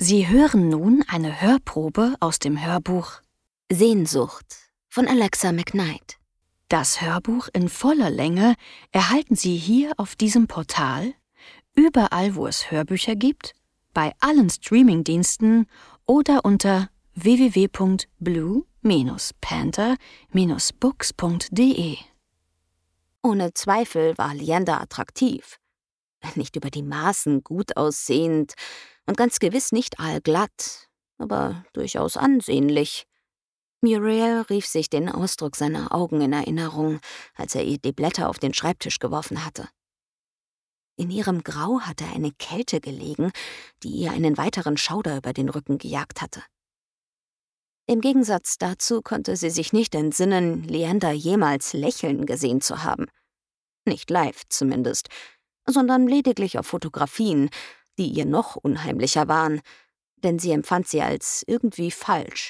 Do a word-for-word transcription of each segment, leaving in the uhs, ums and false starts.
Sie hören nun eine Hörprobe aus dem Hörbuch Sehnsucht von Alexa McKnight. Das Hörbuch in voller Länge erhalten Sie hier auf diesem Portal, überall wo es Hörbücher gibt, bei allen Streamingdiensten oder unter w w w punkt blue panther books punkt d e. Ohne Zweifel war Leander attraktiv. Nicht über die Maßen gut aussehend und ganz gewiss nicht allglatt, aber durchaus ansehnlich. Muriel rief sich den Ausdruck seiner Augen in Erinnerung, als er ihr die Blätter auf den Schreibtisch geworfen hatte. In ihrem Grau hatte eine Kälte gelegen, die ihr einen weiteren Schauder über den Rücken gejagt hatte. Im Gegensatz dazu konnte sie sich nicht entsinnen, Leander jemals lächeln gesehen zu haben. Nicht live zumindest, sondern lediglich auf Fotografien, die ihr noch unheimlicher waren, denn sie empfand sie als irgendwie falsch.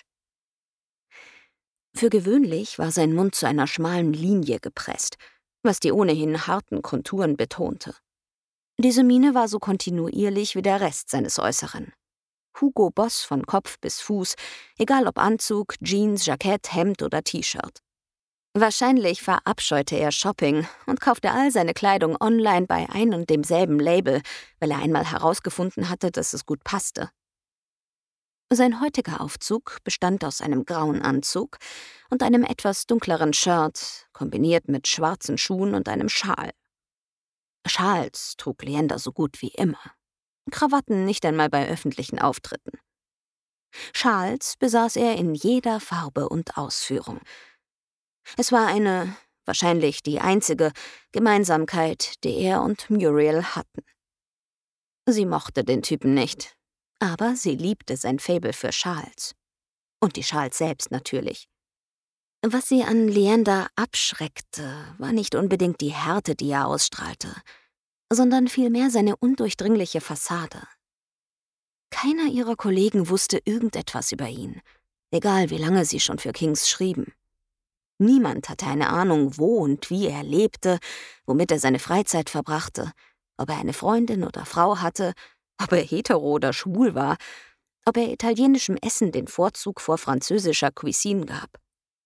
Für gewöhnlich war sein Mund zu einer schmalen Linie gepresst, was die ohnehin harten Konturen betonte. Diese Miene war so kontinuierlich wie der Rest seines Äußeren. Hugo Boss von Kopf bis Fuß, egal ob Anzug, Jeans, Jackett, Hemd oder T-Shirt. Wahrscheinlich verabscheute er Shopping und kaufte all seine Kleidung online bei ein und demselben Label, weil er einmal herausgefunden hatte, dass es gut passte. Sein heutiger Aufzug bestand aus einem grauen Anzug und einem etwas dunkleren Shirt, kombiniert mit schwarzen Schuhen und einem Schal. Schals trug Leander so gut wie immer. Krawatten nicht einmal bei öffentlichen Auftritten. Schals besaß er in jeder Farbe und Ausführung. Es war eine, wahrscheinlich die einzige, Gemeinsamkeit, die er und Muriel hatten. Sie mochte den Typen nicht, aber sie liebte sein Faible für Schals. Und die Schals selbst natürlich. Was sie an Leander abschreckte, war nicht unbedingt die Härte, die er ausstrahlte, sondern vielmehr seine undurchdringliche Fassade. Keiner ihrer Kollegen wusste irgendetwas über ihn, egal wie lange sie schon für Kings schrieben. Niemand hatte eine Ahnung, wo und wie er lebte, womit er seine Freizeit verbrachte, ob er eine Freundin oder Frau hatte, ob er hetero oder schwul war, ob er italienischem Essen den Vorzug vor französischer Cuisine gab.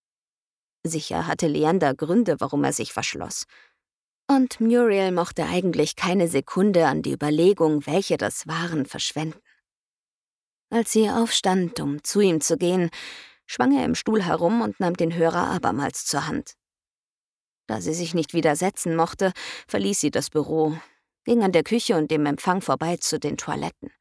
Sicher hatte Leander Gründe, warum er sich verschloss. Und Muriel mochte eigentlich keine Sekunde an die Überlegung, welche das waren, verschwenden. Als sie aufstand, um zu ihm zu gehen, schwang er im Stuhl herum und nahm den Hörer abermals zur Hand. Da sie sich nicht widersetzen mochte, verließ sie das Büro, ging an der Küche und dem Empfang vorbei zu den Toiletten.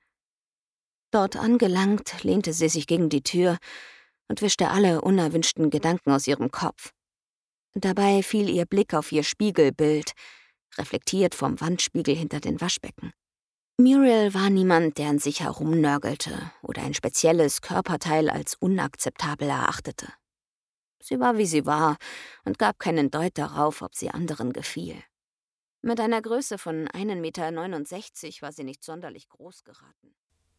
Dort angelangt, lehnte sie sich gegen die Tür und wischte alle unerwünschten Gedanken aus ihrem Kopf. Dabei fiel ihr Blick auf ihr Spiegelbild, reflektiert vom Wandspiegel hinter den Waschbecken. Muriel war niemand, der an sich herumnörgelte oder ein spezielles Körperteil als unakzeptabel erachtete. Sie war, wie sie war, und gab keinen Deut darauf, ob sie anderen gefiel. Mit einer Größe von ein Meter neunundsechzig war sie nicht sonderlich groß geraten.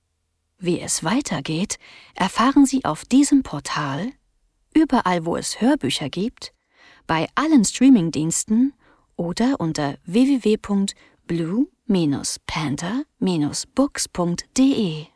Wie es weitergeht, erfahren Sie auf diesem Portal, überall wo es Hörbücher gibt, bei allen Streamingdiensten oder unter w w w punkt blue panther books punkt d e.